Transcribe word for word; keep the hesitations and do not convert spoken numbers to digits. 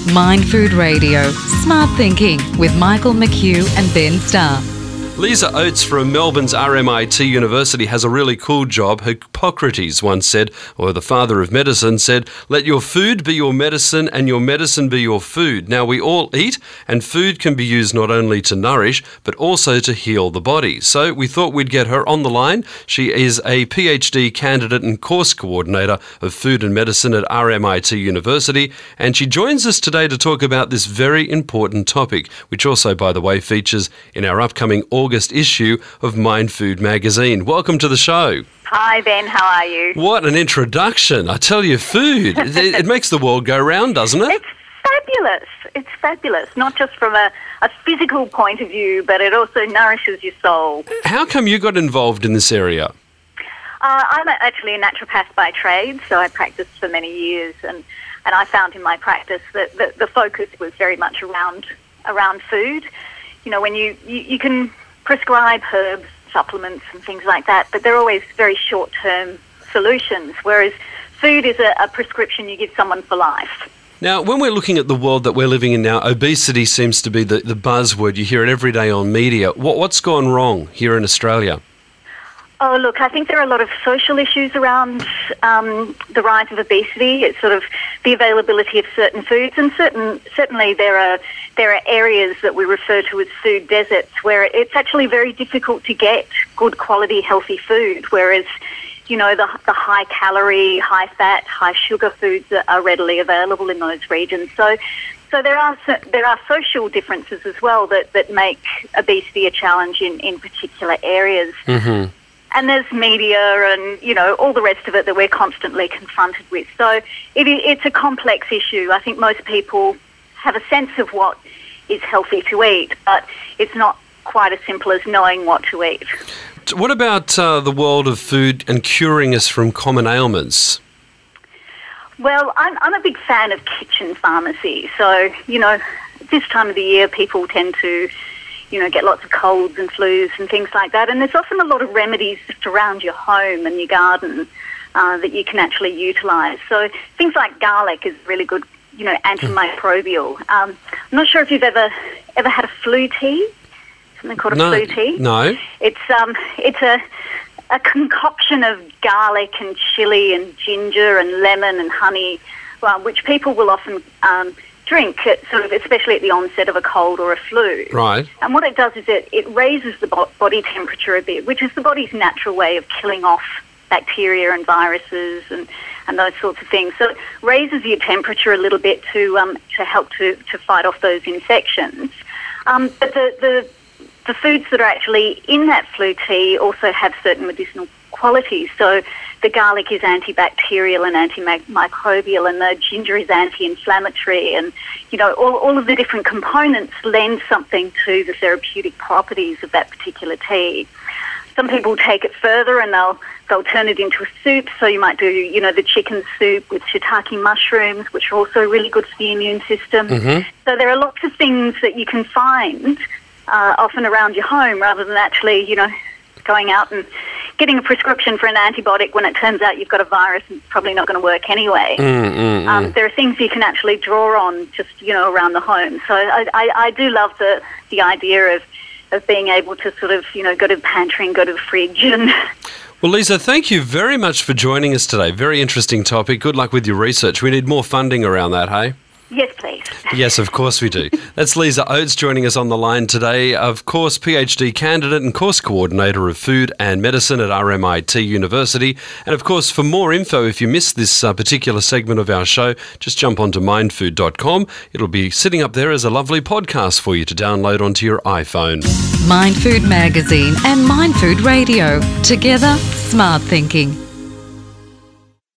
Mind Food Radio, Smart Thinking with Michael McHugh and Ben Starr. Lisa Oates from Melbourne's R M I T University has a really cool job. Hippocrates once said, or the father of medicine said, "Let your food be your medicine and your medicine be your food." Now, we all eat, and food can be used not only to nourish, but also to heal the body. So we thought we'd get her on the line. She is a PhD candidate and course coordinator of food and medicine at R M I T University, and she joins us today to talk about this very important topic, which also, by the way, features in our upcoming August August issue of Mind Food magazine. Welcome to the show. Hi, Ben. How are you? What an introduction. I tell you, food, it, it makes the world go round, doesn't it? It's fabulous. It's fabulous, not just from a, a physical point of view, but it also nourishes your soul. How come you got involved in this area? Uh, I'm actually a naturopath by trade, so I practiced for many years, and, and I found in my practice that the, the focus was very much around around food. You know, when you, you, you can prescribe herbs, supplements and things like that, but they're always very short-term solutions, whereas food is a, a prescription you give someone for life. Now, when we're looking at the world that we're living in now, obesity seems to be the, the buzzword. You hear it every day on media. What, what's gone wrong here in Australia? Oh, look, I think there are a lot of social issues around um, the rise of obesity. It's sort of the availability of certain foods, and certain certainly there are there are areas that we refer to as food deserts where it's actually very difficult to get good quality, healthy food, whereas, you know, the, the high-calorie, high-fat, high-sugar foods are readily available in those regions. So so there are there are social differences as well that, that make obesity a challenge in, in particular areas. Mm-hmm. And there's media and, you know, all the rest of it that we're constantly confronted with. So it, it's a complex issue. I think most people have a sense of what is healthy to eat, but it's not quite as simple as knowing what to eat. What about uh, the world of food and curing us from common ailments? Well, I'm, I'm a big fan of kitchen pharmacy. So, you know, this time of the year people tend to, you know, get lots of colds and flus and things like that. And there's often a lot of remedies just around your home and your garden uh, that you can actually utilise. So things like garlic is really good, you know, antimicrobial. Um, I'm not sure if you've ever ever had a flu tea, something called a no, flu tea. No. It's um, it's a a concoction of garlic and chili and ginger and lemon and honey, well, which people will often um, drink, at sort of, especially at the onset of a cold or a flu. Right. And what it does is it, it raises the bo- body temperature a bit, which is the body's natural way of killing off bacteria and viruses and, and those sorts of things. So it raises your temperature a little bit to um, to help to, to fight off those infections. Um, but the, the the foods that are actually in that flu tea also have certain medicinal qualities. So the garlic is antibacterial and antimicrobial, and the ginger is anti-inflammatory, and, you know, all, all of the different components lend something to the therapeutic properties of that particular tea. Some people take it further and they'll they'll turn it into a soup. So you might do, you know, the chicken soup with shiitake mushrooms, which are also really good for the immune system. Mm-hmm. So there are lots of things that you can find uh, often around your home, rather than actually, you know, going out and getting a prescription for an antibiotic when it turns out you've got a virus and it's probably not going to work anyway. Mm, mm, um, mm. There are things you can actually draw on just, you know, around the home. So I, I, I do love the, the idea of, of being able to sort of, you know, go to the pantry and go to the fridge. And Well, Lisa, thank you very much for joining us today. Very interesting topic. Good luck with your research. We need more funding around that, hey? Yes, please. Yes, of course we do. That's Lisa Oates joining us on the line today. Of course, PhD candidate and course coordinator of food and medicine at R M I T University. And of course, for more info, if you missed this uh, particular segment of our show, just jump onto mind food dot com. It'll be sitting up there as a lovely podcast for you to download onto your iPhone. Mind Food Magazine and Mind Food Radio. Together, smart thinking.